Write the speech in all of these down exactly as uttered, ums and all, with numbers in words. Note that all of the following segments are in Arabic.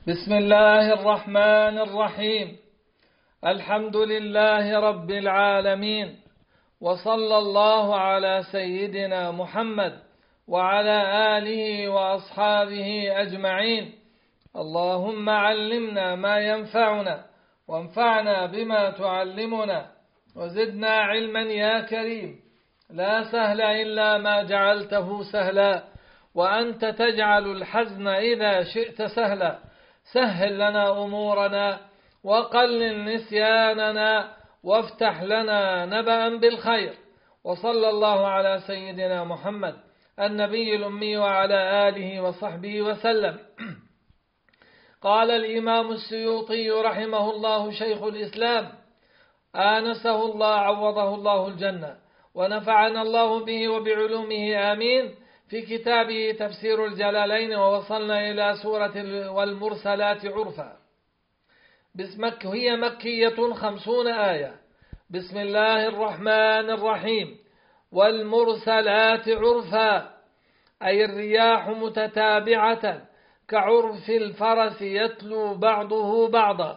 بسم الله الرحمن الرحيم. الحمد لله رب العالمين، وصلى الله على سيدنا محمد وعلى آله وأصحابه أجمعين. اللهم علمنا ما ينفعنا وانفعنا بما تعلمنا وزدنا علما يا كريم. لا سهل إلا ما جعلته سهلا، وأنت تجعل الحزن إذا شئت سهلا. سهل لنا أمورنا وقلل نسياننا وافتح لنا نبأ بالخير. وصلى الله على سيدنا محمد النبي الأمي وعلى آله وصحبه وسلم. قال الإمام السيوطي رحمه الله شيخ الإسلام آنسه الله عوضه الله الجنة، ونفعنا الله به وبعلومه آمين، في كتابه تفسير الجلالين، ووصلنا إلى سورة والمرسلات عرفا. بسمك هي مكية خمسون آية. بسم الله الرحمن الرحيم. والمرسلات عرفا، أي الرياح متتابعة كعرف الفرس يتلو بعضه بعضا.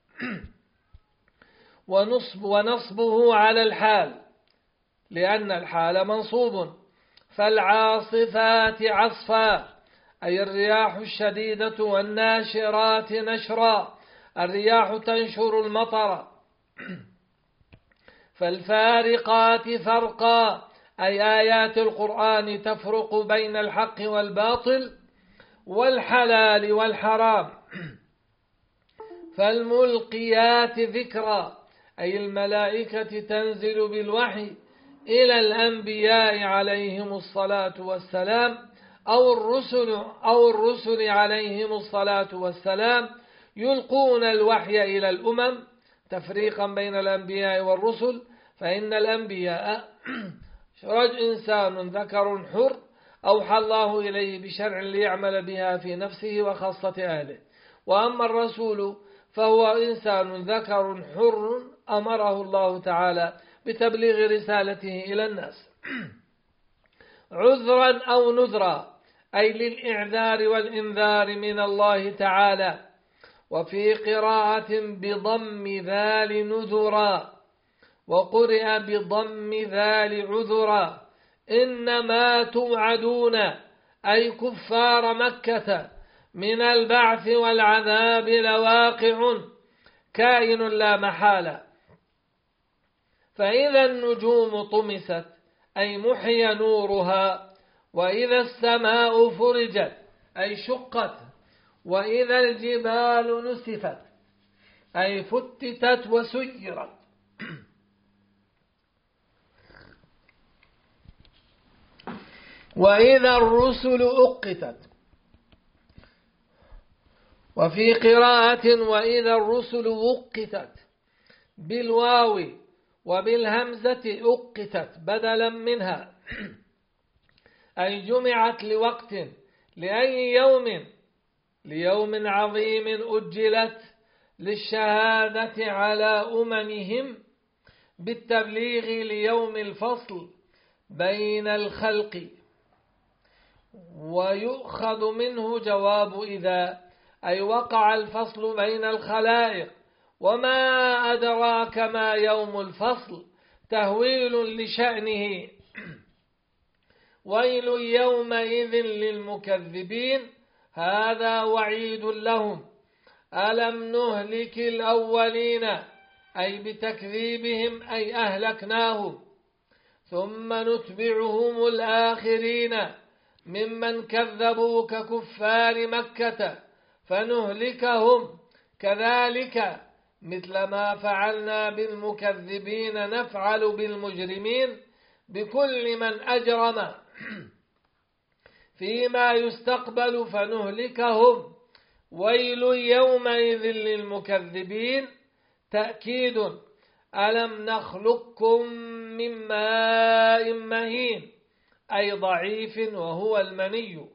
ونصب ونصبه على الحال، لأن الحال منصوب. فالعاصفات عصفا، أي الرياح الشديدة، والناشرات نشرا، الرياح تنشر المطر. فالفارقات فرقا، أي آيات القرآن تفرق بين الحق والباطل والحلال والحرام. فالملقيات ذكرا، أي الملائكة تنزل بالوحي إلى الأنبياء عليهم الصلاة والسلام، أو الرسل أو الرسل عليهم الصلاة والسلام، يلقون الوحي إلى الأمم تفريقا بين الأنبياء والرسل. فإن الأنبياء رجل إنسان ذكر حر أوحى الله إليه بشرع ليعمل بها في نفسه وخاصة أهله. وأما الرسول فهو إنسان ذكر حر أمره الله تعالى بتبليغ رسالته إلى الناس. عذرا أو نذرا، أي للإعذار والإنذار من الله تعالى. وفي قراءة بضم ذال نذرا، وقرئ بضم ذال عذرا. إنما توعدون، أي كفار مكة، من البعث والعذاب لواقع كائن لا محالة. فإذا النجوم طمست، أي محي نورها. وإذا السماء فرجت، أي شقت. وإذا الجبال نسفت، أي فتتت وسيرت. وإذا الرسل أقتت. وفي قراءة وإذا الرسل وقتت بالواو وبالهمزة أقتت بدلا منها، أي جمعت لوقت، لأي يوم، ليوم عظيم أجلت للشهادة على أممهم بالتبليغ ليوم الفصل بين الخلق. ويؤخذ منه جواب إذا، أي وقع الفصل بين الخلائق. وما أدراك ما يوم الفصل، تهويل لشأنه. ويل يومئذ للمكذبين، هذا وعيد لهم. ألم نهلك الأولين، أي بتكذيبهم، أي أهلكناهم. ثم نتبعهم الآخرين ممن كذبوا ككفار مكة فنهلكهم كذلك مثل ما فعلنا بالمكذبين نفعل بالمجرمين بكل من أجرم فيما يستقبل فنهلكهم. ويل يومئذ للمكذبين، تأكيد. ألم نخلقكم من ماء مهين، أي ضعيف وهو المني،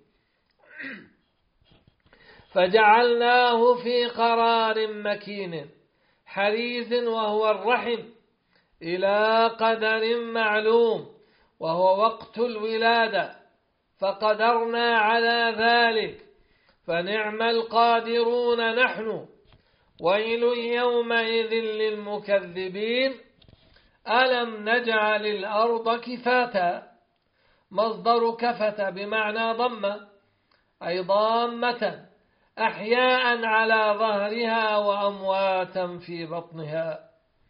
فجعلناه في قرار مكين، حريز وهو الرحم، إلى قدر معلوم وهو وقت الولادة، فقدرنا على ذلك فنعم القادرون نحن. ويل يومئذ للمكذبين. ألم نجعل الأرض كفاتا. مصدر كفت بمعنى ضم، أي ضامة، أحياء على ظهرها وأمواتا في بطنها.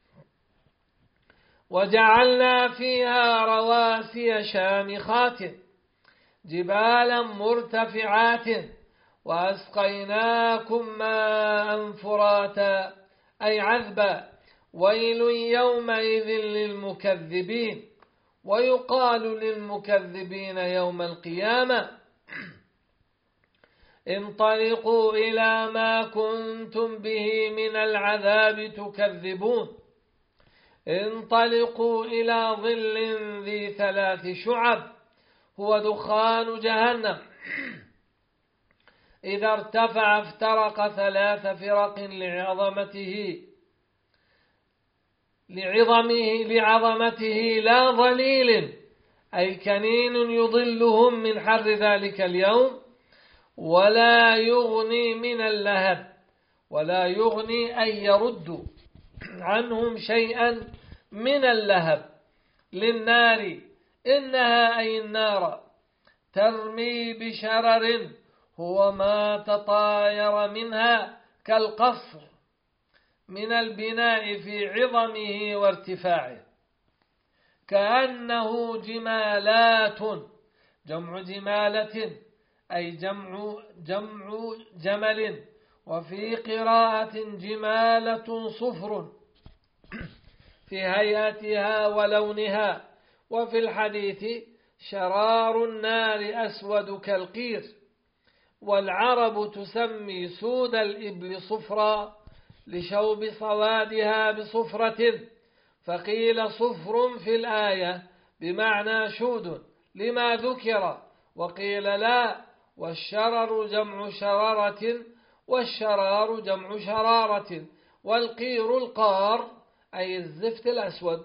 وجعلنا فيها رواسي شامخات جبالا مرتفعات وأسقيناكم ماء فراتا، أي عذبا. ويل يومئذ للمكذبين. ويقال للمكذبين يوم القيامة انطلقوا إلى ما كنتم به من العذاب تكذبون. انطلقوا إلى ظل ذي ثلاث شعب هو دخان جهنم إذا ارتفع افترق ثلاث فرق لعظمته لعظمه لعظمته لا ظليل، أي كنين يضلهم من حر ذلك اليوم، ولا يغني من اللهب، ولا يغني أي يرد عنهم شيئا من اللهب. للنار إنها أي النار ترمي بشرر هو ما تطاير منها كالقصر من البناء في عظمه وارتفاعه، كأنه جمالات، جمع جمالة أي جمع جمع جمل، وفي قراءة جمالة صفر في هيئتها ولونها. وفي الحديث شرار النار أسود كالقير. والعرب تسمي سود الإبل صفرا لشوب صوادها بصفرة، فقيل صفر في الآية بمعنى شود لما ذكر، وقيل لا، والشرر جمع شرارة، والشرار جمع شرارة، والقير القار أي الزفت الأسود.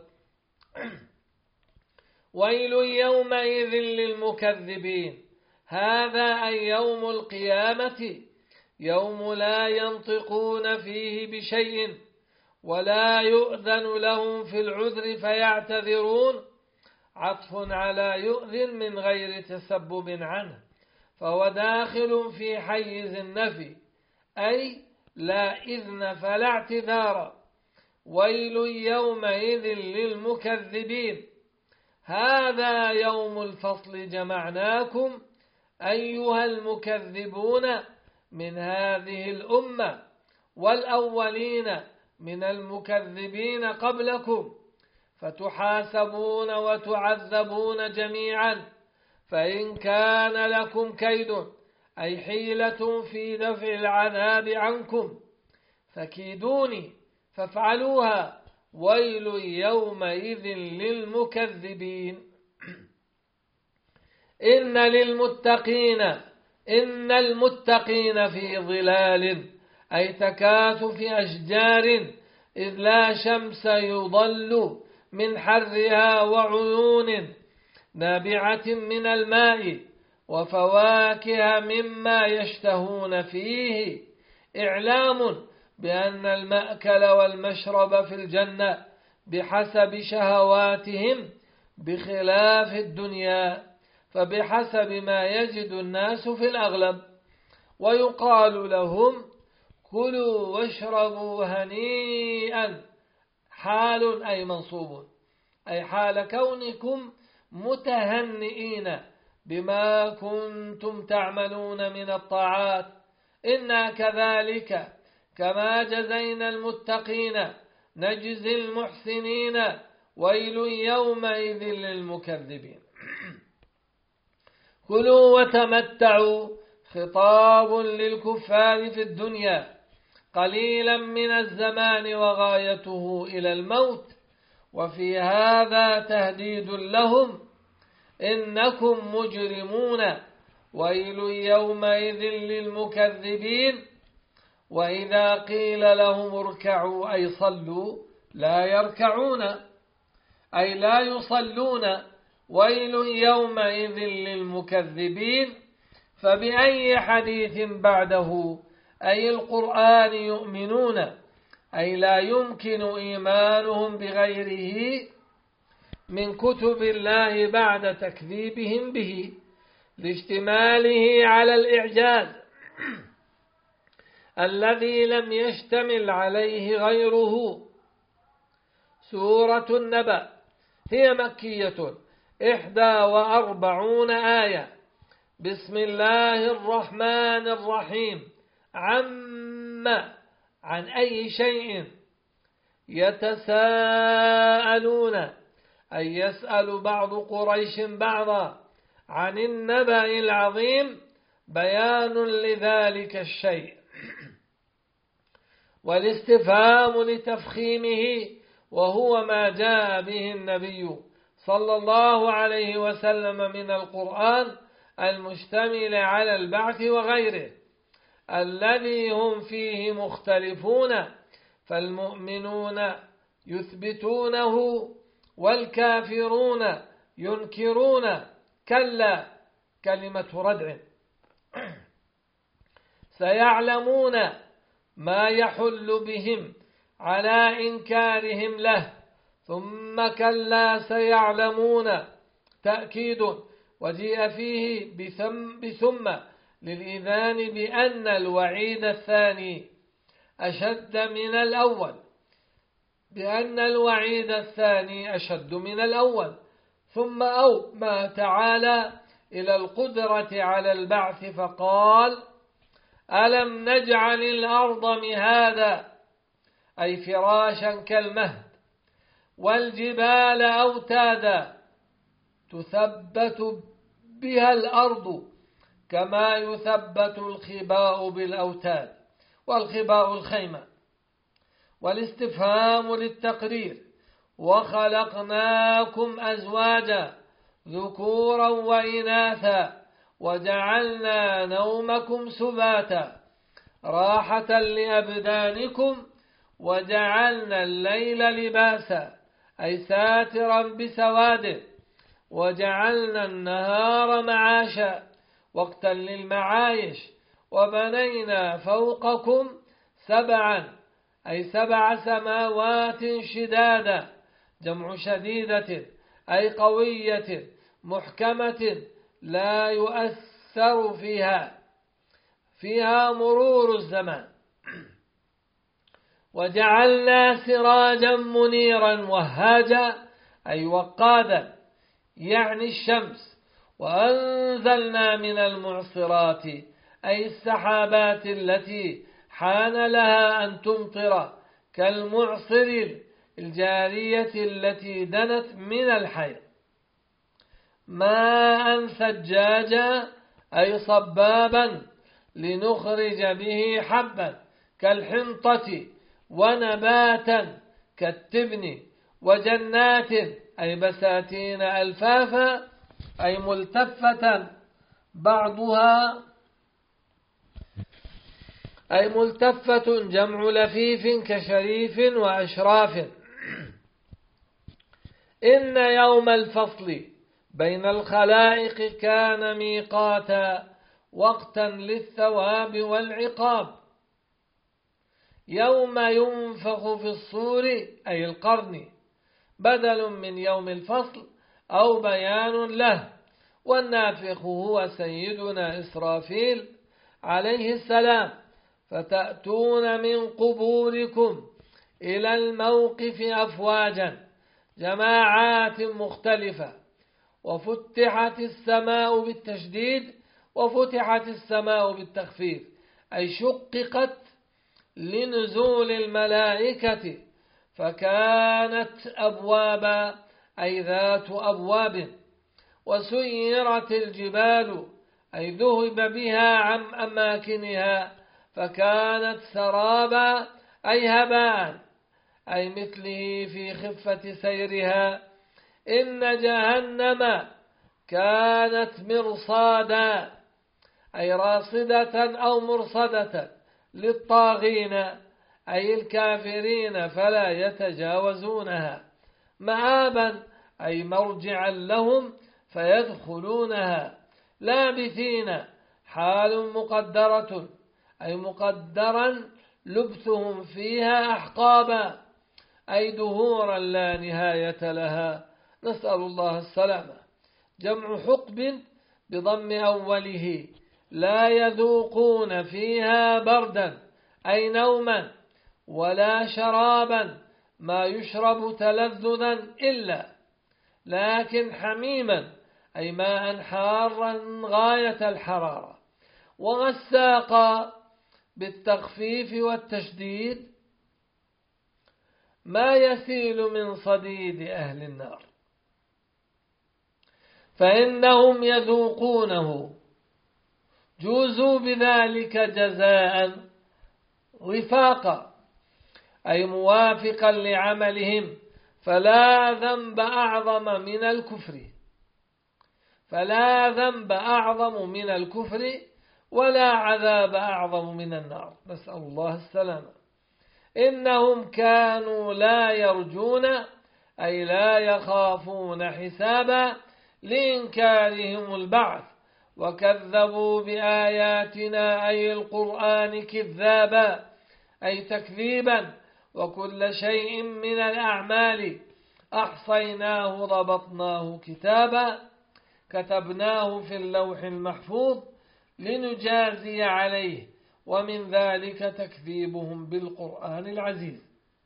ويل يومئذ للمكذبين. هذا أي يوم القيامة، يوم لا ينطقون فيه بشيء ولا يؤذن لهم في العذر فيعتذرون، عطف على يؤذن من غير تسبب عنه، فهو داخل في حيز النفي، أي لا إذن فلا اعتذار. ويل يومئذ للمكذبين. هذا يوم الفصل جمعناكم أيها المكذبون من هذه الأمة والأولين من المكذبين قبلكم، فتحاسبون وتعذبون جميعا. فإن كان لكم كيد أي حيلة في دفع العذاب عنكم فكيدوني فافعلوها. ويل يومئذ للمكذبين. إن للمتقين إن المتقين في ظلال أي تكاثف أشجار إذ لا شمس يضل من حرها، وعيون نابعة من الماء، وفواكه مما يشتهون فيه. إعلام بأن المأكل والمشرب في الجنة بحسب شهواتهم بخلاف الدنيا، فبحسب ما يجد الناس في الأغلب. ويقال لهم كلوا واشربوا هنيئا، حال أي منصوب، أي حال كونكم متهنئين بما كنتم تعملون من الطاعات. إنا كذلك كما جزينا المتقين نجزي المحسنين. ويل يومئذ للمكذبين. كلوا وتمتعوا خطاب للكفار في الدنيا قليلا من الزمان وغايته إلى الموت، وفي هذا تهديد لهم إنكم مجرمون. ويل يومئذ للمكذبين. وإذا قيل لهم اركعوا أي صلوا لا يركعون أي لا يصلون. ويل يومئذ للمكذبين. فبأي حديث بعده أي القرآن يؤمنون، أي لا يمكن إيمانهم بغيره من كتب الله بعد تكذيبهم به لاشتماله على الإعجاز الذي لم يشتمل عليه غيره. سورة النبأ هي مكية إحدى وأربعون آية. بسم الله الرحمن الرحيم. عم عن أي شيء يتساءلون، أي يسأل بعض قريش بعضا عن النبأ العظيم، بيان لذلك الشيء. والاستفهام لتفخيمه، وهو ما جاء به النبي صلى الله عليه وسلم من القرآن المشتمل على البعث وغيره الذي هم فيه مختلفون، فالمؤمنون يثبتونه والكافرون ينكرون. كلا كلمة ردع. سيعلمون ما يحل بهم على إنكارهم له، ثم كلا سيعلمون تأكيد، وجيء فيه بثم, بثم للإذان بأن الوعيد الثاني أشد من الأول، بأن الوعيد الثاني أشد من الأول. ثم أو ما تعالى إلى القدرة على البعث فقال: ألم نجعل الأرض مهادا، أي فراشا كالمهد، والجبال أوتادا تثبت بها الأرض كما يثبت الخباء بالأوتاد، والخباء الخيمة. والاستفهام للتقرير: وخلقناكم أزواجا ذكورا وإناثا وجعلنا نومكم سباتا راحة لأبدانكم وجعلنا الليل لباسا، أي ساترا بسواده، وجعلنا النهار معاشا وقتا للمعايش، وبنينا فوقكم سبعا، أي سبع سماوات شدادا، جمع شديدة أي قوية محكمة لا يؤثر فيها فيها مرور الزمان. وجعلنا سراجا منيرا وهاجا، أي وقادا، يعني الشمس. وأنزلنا من المعصرات، أي السحابات التي حان لها أن تمطر، كالمعصر الجارية التي دنت من الحي. ماء ثجاجا، أي صبابا، لنخرج به حبا كالحنطة، ونباتا كالتبن، وجنات، أي بساتين ألفافا، أي ملتفة بعضها، أي ملتفة جمع لفيف كشريف وأشراف. إن يوم الفصل بين الخلائق كان ميقاتا، وقتا للثواب والعقاب. يوم ينفخ في الصور، أي القرن، بدل من يوم الفصل أو بيان له. والنافخ هو سيدنا إسرافيل عليه السلام. فتأتون من قبوركم إلى الموقف أفواجا، جماعات مختلفة. وفتحت السماء بالتشديد، وفتحت السماء بالتخفيف، أي شققت لنزول الملائكة، فكانت أبوابا، أي ذات أبواب. وسيرت الجبال، أي ذهب بها عن أماكنها، فكانت سرابا، أي هباء، أي مثله في خفة سيرها. إن جهنم كانت مرصادا، أي راصدة أو مرصدة للطاغين، أي الكافرين، فلا يتجاوزونها. مآبا، أي مرجعا لهم فيدخلونها، لابثين حال مقدرة أي مقدرا لبثهم فيها أحقابا أي دهورا لا نهاية لها، نسأل الله السلامة. جمع حقب بضم أوله، لا يذوقون فيها بردا أي نوما ولا شرابا ما يشرب تلذذا إلا، لكن حميما أي ماء حارا غاية الحرارة. وغساقا بالتخفيف والتشديد ما يسيل من صديد أهل النار، فإنهم يذوقونه جوزوا بذلك جزاء وفاقا أي موافقا لعملهم، فلا ذنب أعظم من الكفر فلا ذنب أعظم من الكفر ولا عذاب أعظم من النار، نسأل الله السلامة. إنهم كانوا لا يرجون أي لا يخافون حسابا لإنكارهم البعث، وكذبوا بآياتنا أي القرآن كذابا أي تكذيبا، وكل شيء من الأعمال أحصيناه ضبطناه كتابا كتبناه في اللوح المحفوظ لنجازي عليه، ومن ذلك تكذيبهم بالقرآن العزيز.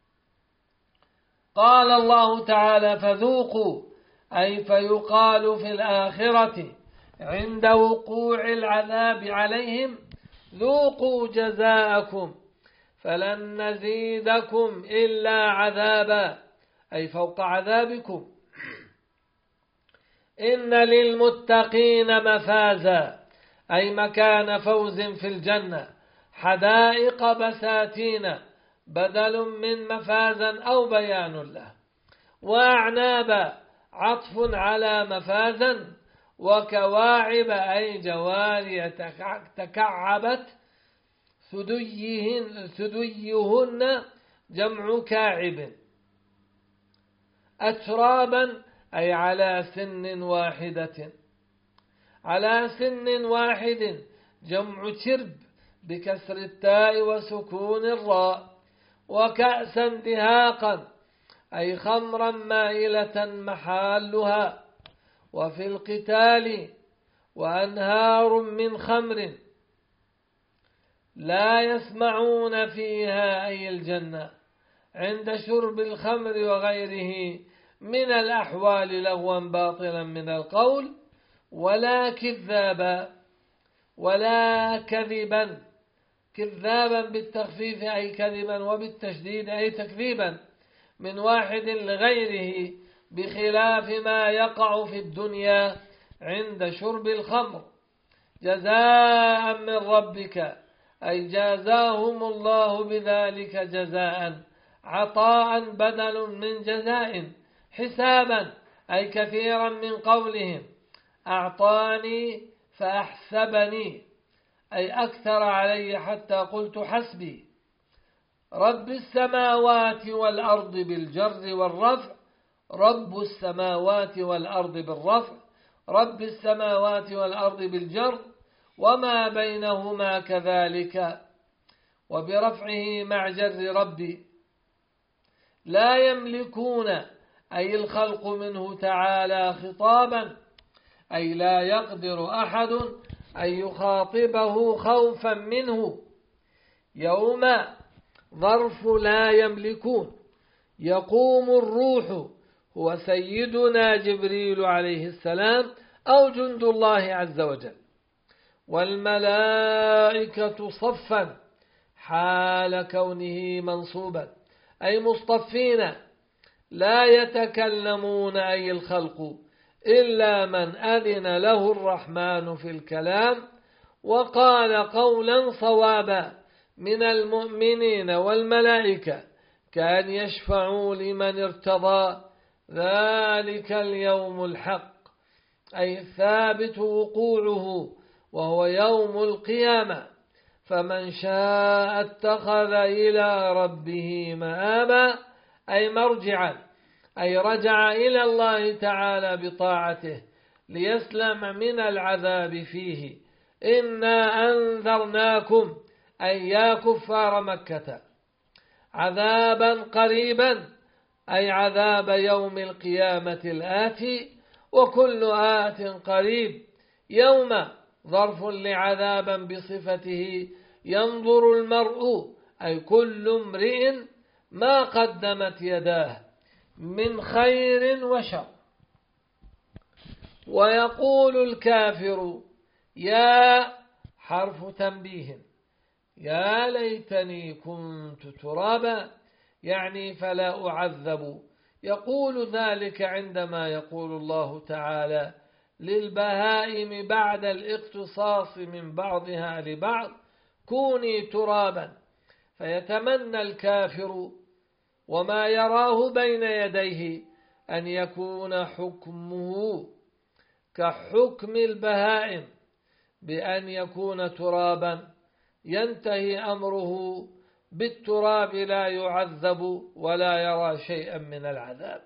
قال الله تعالى فذوقوا أي فيقال في الآخرة عند وقوع العذاب عليهم ذوقوا جزاءكم فلن نزيدكم إلا عذابا أي فوق عذابكم. إن للمتقين مفازا أي مكان فوز في الجنة، حدائق بساتين بدل من مفازا أو بيان له، وأعنابا عطف على مفازا، وكواعب أي جواري تكعبت ثديهن, ثديهن جمع كاعب. أترابا أي على سن واحدة على سن واحد جمع ترب بكسر التاء وسكون الراء. وكأسا دهاقا أي خمرا مائلة محالها. وفي القتال وأنهار من خمر لا يسمعون فيها أي الجنة عند شرب الخمر وغيره من الأحوال لغوا باطلا من القول، ولا كذابا ولا كذبا كذابا بالتخفيف أي كذبا وبالتشديد أي تكذيبا من واحد لغيره، بخلاف ما يقع في الدنيا عند شرب الخمر. جزاء من ربك أي جازاهم الله بذلك جزاء عطاء بدل من جزاء. حسابا أي كثيرا من قولهم أعطاني فأحسبني أي أكثر علي حتى قلت حسبي. رب السماوات والأرض بالجر والرفع، رب السماوات والأرض بالرفع، رب السماوات والأرض بالجر، وما بينهما كذلك وبرفعه مع جر ربي. لا يملكون أي الخلق منه تعالى خطابا أي لا يقدر أحد أن يخاطبه خوفا منه. يوم ظرف لا يملكون. يقوم الروح هو سيدنا جبريل عليه السلام أو جند الله عز وجل، والملائكة صفا حال كونه منصوبا أي مصطفين، لا يتكلمون أي الخلق إلا من أذن له الرحمن في الكلام وقال قولا صوابا من المؤمنين والملائكة كأن يشفعوا لمن ارتضى. ذلك اليوم الحق أي ثابت وقوعه وهو يوم القيامة، فمن شاء اتخذ إلى ربه مآبا أي مرجعا أي رجع إلى الله تعالى بطاعته ليسلم من العذاب فيه. إنا أنذرناكم أي يا كفار مكة عذابا قريبا أي عذاب يوم القيامة الآتي، وكل آت قريب يوم ظرف لعذابا بصفته ينظر المرء أي كل امرئ ما قدمت يداه من خير وشر. ويقول الكافر يا حرف تنبيه يا ليتني كنت ترابا، يعني فلا أعذب. يقول ذلك عندما يقول الله تعالى للبهائم بعد الاقتصاص من بعضها لبعض كوني ترابا، فيتمنى الكافر وما يراه بين يديه أن يكون حكمه كحكم البهائم بأن يكون ترابا، ينتهي أمره بالتراب لا يعذب ولا يرى شيئا من العذاب.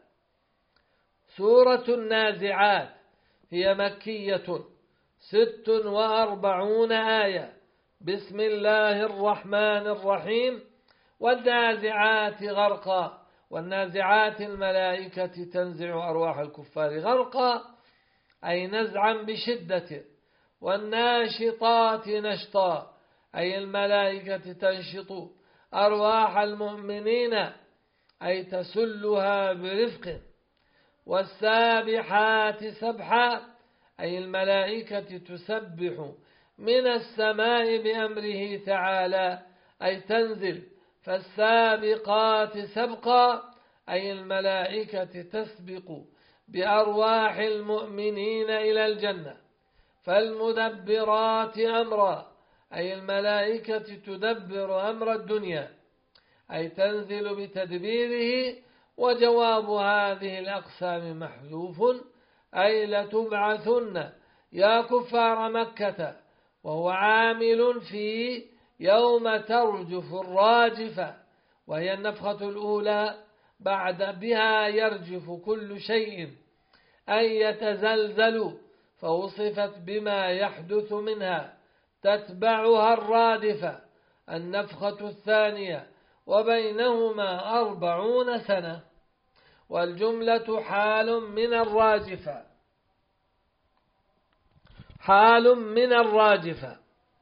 سورة النازعات هي مكية ست وأربعون آية. بسم الله الرحمن الرحيم. والنازعات غرقا، والنازعات الملائكة تنزع أرواح الكفار غرقا أي نزعا بشدة، والناشطات نشطا أي الملائكة تنشط أرواح المؤمنين أي تسلها برفق، والسابحات سبحا أي الملائكة تسبح من السماء بأمره تعالى أي تنزل، فالسابقات سبقا أي الملائكة تسبق بأرواح المؤمنين إلى الجنة، فالمدبرات أمرا أي الملائكة تدبر أمر الدنيا أي تنزل بتدبيره. وجواب هذه الأقسام محذوف أي لتبعثن يا كفار مكة، وهو عامل في يوم ترجف الراجفة، وهي النفخة الأولى بعد بها يرجف كل شيء أي يتزلزل، فوصفت بما يحدث منها، تتبعها الرادفة النفخة الثانية وبينهما أربعون سنة. والجملة حال من الراجفة، حال من الراجفة.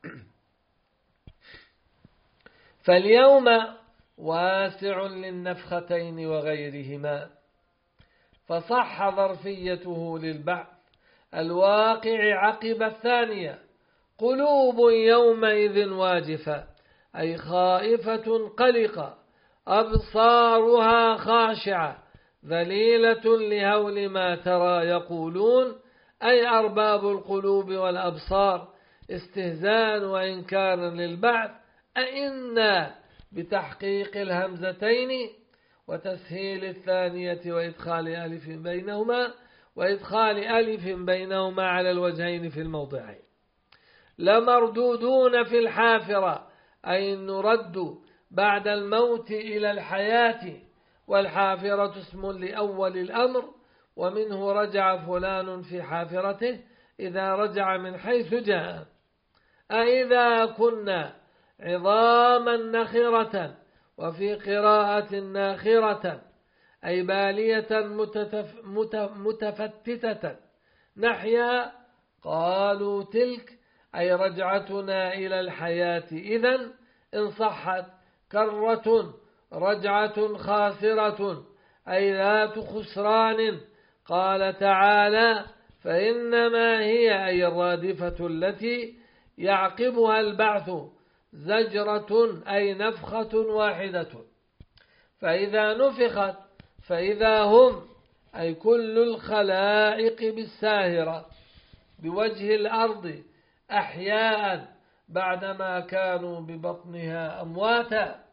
فاليوم واسع للنفختين وغيرهما، فصح ظرفيته للبعث الواقع عقب الثانية. قلوب يومئذ واجفة أي خائفة قلقة، أبصارها خاشعة ذليلة لهول ما ترى. يقولون أي أرباب القلوب والأبصار استهزاء وإنكارا للبعث، أئنا بتحقيق الهمزتين وتسهيل الثانية وإدخال ألف بينهما وإدخال ألف بينهما على الوجهين في الموضعين. لمردودون في الحافرة أي نرد بعد الموت إلى الحياة، والحافرة اسم لأول الأمر، ومنه رجع فلان في حافرته إذا رجع من حيث جاء. أئذا كنا عظاما نخرة، وفي قراءة ناخرة أي بالية متتف متفتتة نحيا. قالوا تلك أي رجعتنا إلى الحياة، إذن إن صحت كرة رجعة خاسرة أي ذات خسران. قال تعالى فإنما هي أي الرادفة التي يعقبها البعث زجرة أي نفخة واحدة. فإذا نفخت فإذا هم أي كل الخلائق بالساهرة بوجه الأرض أحياء بعدما كانوا ببطنها أمواتا.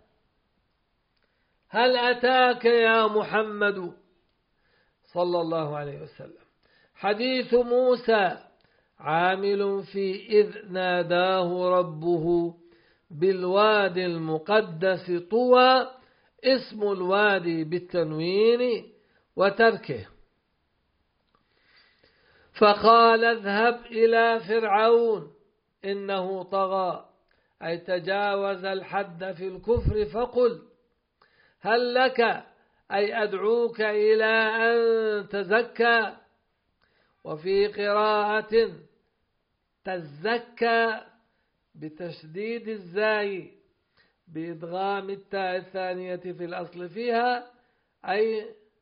هل أتاك يا محمد صلى الله عليه وسلم حديث موسى عامل في إذ ناداه ربه بالوادي المقدس طوى، اسم الوادي بالتنوين وتركه. فقال اذهب إلى فرعون إنه طغى أي تجاوز الحد في الكفر فقل هل لك أي أدعوك إلى أن تزكى. وفي قراءة تزكى بتشديد الزاي بإدغام التاء الثانية في الأصل فيها أي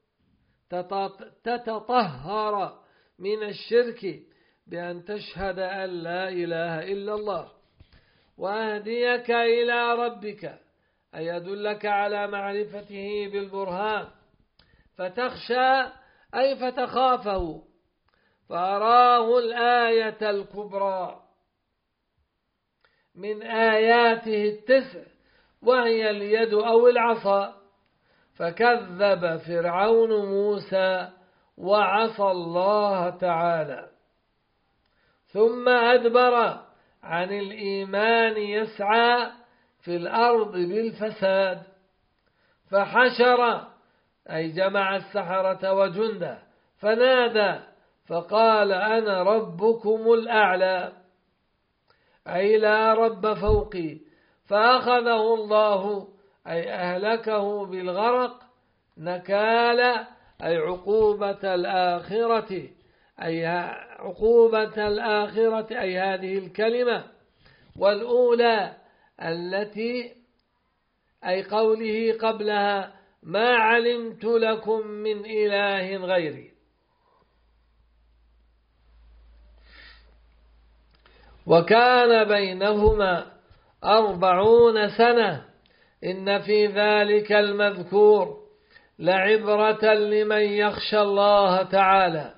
تتطهر من الشرك بأن تشهد أن لا إله إلا الله. وأهديك إلى ربك أي يدلك على معرفته بالبرهان فتخشى أي فتخافه فأراه الآية الكبرى من آياته التسع وهي اليد أو العصا فكذب فرعون موسى وعصى الله تعالى ثم أدبر عن الإيمان يسعى في الأرض بالفساد فحشر أي جمع السحرة وجنده فنادى فقال أنا ربكم الأعلى أي لا رب فوقي فأخذه الله أي أهلكه بالغرق نكال أي عقوبة الآخرة أي عقوبة الآخرة أي هذه الكلمة والأولى التي أي قوله قبلها ما علمت لكم من إله غيري. وكان بينهما أربعون سنة إن في ذلك المذكور لعبرة لمن يخشى الله تعالى.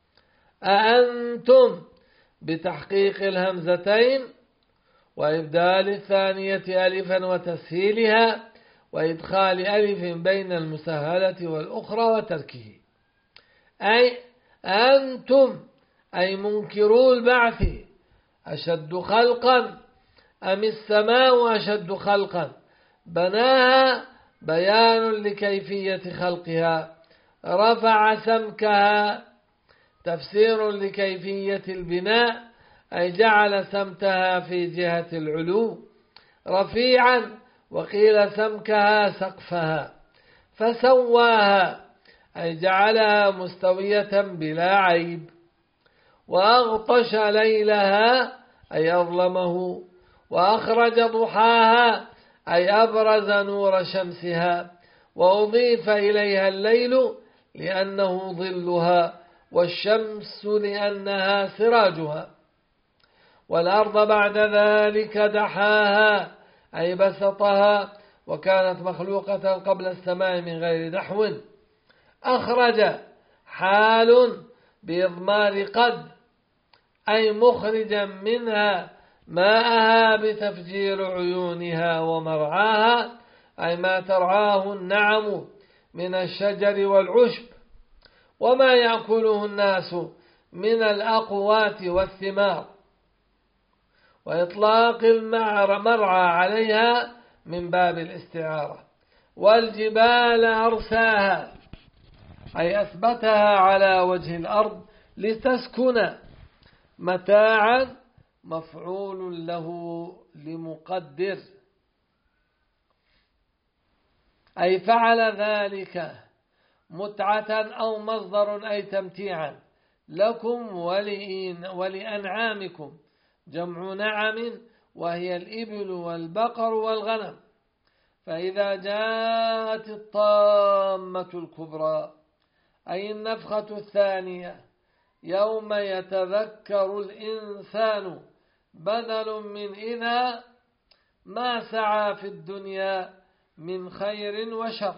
أأنتم بتحقيق الهمزتين وإبدال الثانية ألفا وتسهيلها وإدخال ألف بين المسهلة والأخرى وتركه أي أنتم أي منكرو البعث أشد خلقا أم السماء أشد خلقا بناها بيان لكيفية خلقها رفع سمكها تفسير لكيفية البناء أي جعل سمتها في جهة العلو رفيعا وقيل سمكها سقفها فسواها أي جعلها مستوية بلا عيب وأغطش ليلها أي أظلمه وأخرج ضحاها أي أبرز نور شمسها وأضيف إليها الليل لأنه ظلها والشمس لأنها سراجها والأرض بعد ذلك دحاها أي بسطها وكانت مخلوقة قبل السماء من غير دحو أخرج حال بإضمار قد أي مخرجا منها ماءها بتفجير عيونها ومرعاها أي ما ترعاه النعم من الشجر والعشب وما يأكله الناس من الأقوات والثمار وإطلاق المرعى عليها من باب الاستعارة والجبال أرساها أي أثبتها على وجه الأرض لتسكن متاعا مفعول له لمقدر أي فعل ذلك متعة أو مصدر أي تمتيعا لكم ولأنعامكم جمع نعم وهي الإبل والبقر والغنم. فإذا جاءت الطامة الكبرى أي النفخة الثانية يوم يتذكر الإنسان بدل من إذا ما سعى في الدنيا من خير وشر.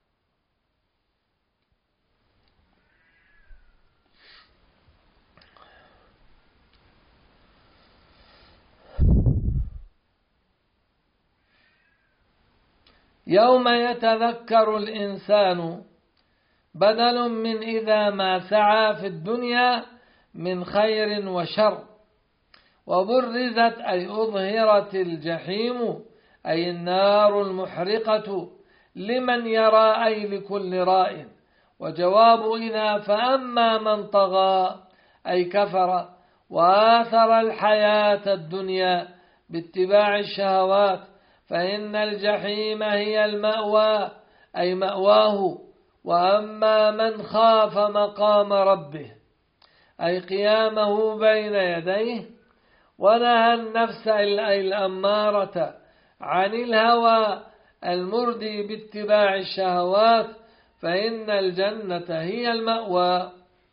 يوم يتذكر الإنسان بدل من إذا ما سعى في الدنيا من خير وشر. وبرزت أي أظهرت الجحيم أي النار المحرقة لمن يرى أي لكل راء. وجواب إذا فأما من طغى أي كفر وآثر الحياة الدنيا باتباع الشهوات فإن الجحيم هي المأوى أي مأواه. وأما من خاف مقام ربه أي قيامه بين يديه ونهى النفس الأمارة عن الهوى المردي باتباع الشهوات فإن الجنة هي المأوى.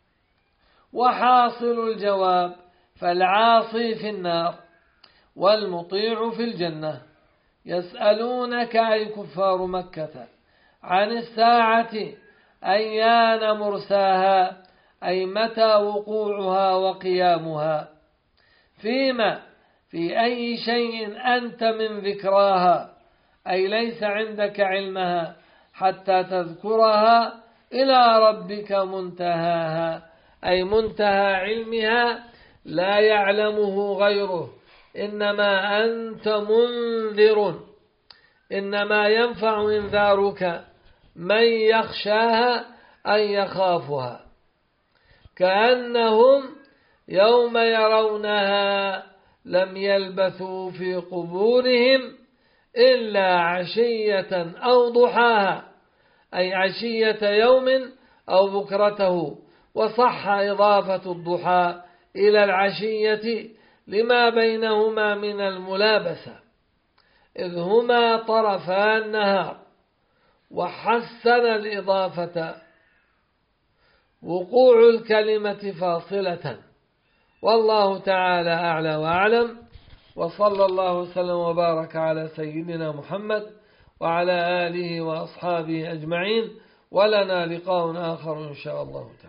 وحاصل الجواب فالعاصي في النار والمطيع في الجنة. يسألونك أي كفار مكة عن الساعة أيان مرساها أي متى وقوعها وقيامها. فيما في أي شيء أنت من ذكراها أي ليس عندك علمها حتى تذكرها إلى ربك منتهاها أي منتهى علمها لا يعلمه غيره. إنما أنت منذر إنما ينفع انذارك من يخشاها أي يخافها. كأنهم يوم يرونها لم يلبثوا في قبورهم إلا عشية أو ضحاها أي عشية يوم أو بكرته. وصح إضافة الضحى إلى العشية لما بينهما من الملابسة إذ هما طرفا النهار. وحسن الإضافة وقوع الكلمة فاصلة. والله تعالى أعلى وأعلم. وصلى الله وسلم وبارك على سيدنا محمد وعلى آله وأصحابه أجمعين. ولنا لقاء آخر إن شاء الله تعالى.